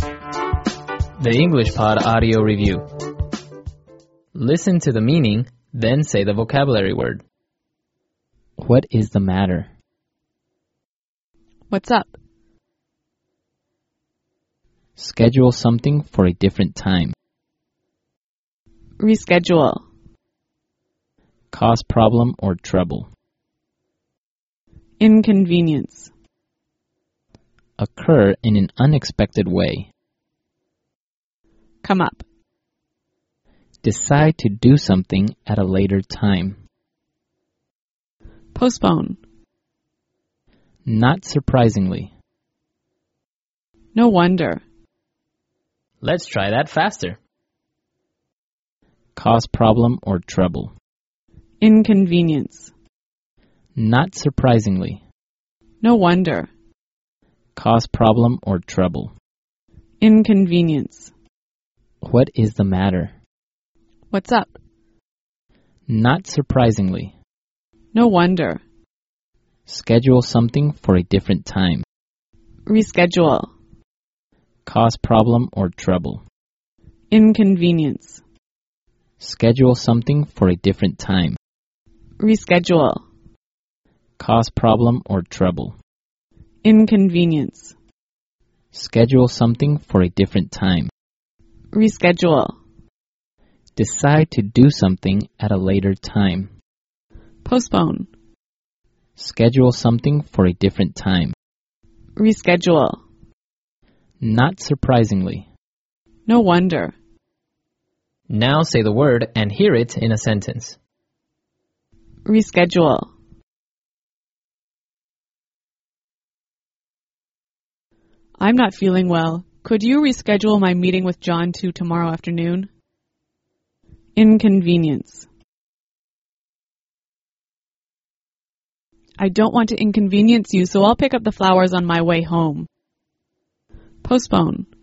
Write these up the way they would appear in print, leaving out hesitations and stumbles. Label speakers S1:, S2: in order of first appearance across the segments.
S1: The English Pod Audio Review. Listen to the meaning, then say the vocabulary word. What is the matter?
S2: What's up?
S1: Schedule something for a different time.
S2: Reschedule.
S1: Cause problem or trouble.
S2: Inconvenience.
S1: Occur in an unexpected way.
S2: Come up.
S1: Decide to do something at a later time.
S2: Postpone.
S1: Not surprisingly.
S2: No wonder.
S1: Let's try that faster. Cause problem or trouble.
S2: Inconvenience.
S1: Not surprisingly.
S2: No wonder.
S1: Cause problem or trouble.
S2: Inconvenience.
S1: What is the matter?
S2: What's up?
S1: Not surprisingly.
S2: No wonder.
S1: Schedule something for a different time.
S2: Reschedule.
S1: Cause problem or trouble.
S2: Inconvenience.
S1: Schedule something for a different time.
S2: Reschedule.
S1: Cause problem or trouble.
S2: Inconvenience.
S1: Schedule something for a different time.
S2: Reschedule.
S1: Decide to do something at a later time.
S2: Postpone.
S1: Schedule something for a different time.
S2: Reschedule.
S1: Not surprisingly.
S2: No wonder.
S1: Now say the word and hear it in a sentence.
S2: Reschedule. I'm not feeling well. Could you reschedule my meeting with John to tomorrow afternoon? Inconvenience. I don't want to inconvenience you, so I'll pick up the flowers on my way home. Postpone.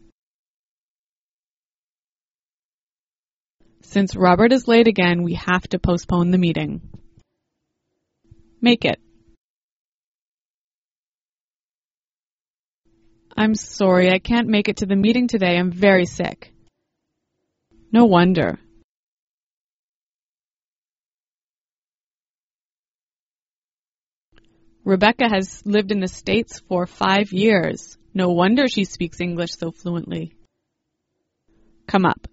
S2: Since Robert is late again, we have to postpone the meeting. Make it. I'm sorry, I can't make it to the meeting today. I'm very sick. No wonder. Rebecca has lived in the States for 5 years. No wonder she speaks English so fluently. Come up.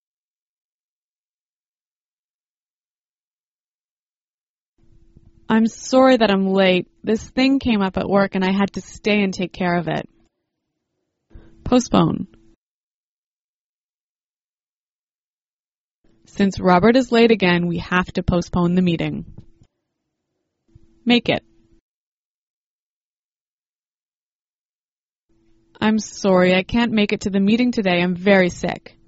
S2: I'm sorry that I'm late. This thing came up at work and I had to stay and take care of it. Postpone. Since Robert is late again, we have to postpone the meeting. Make it. I'm sorry, I can't make it to the meeting today. I'm very sick.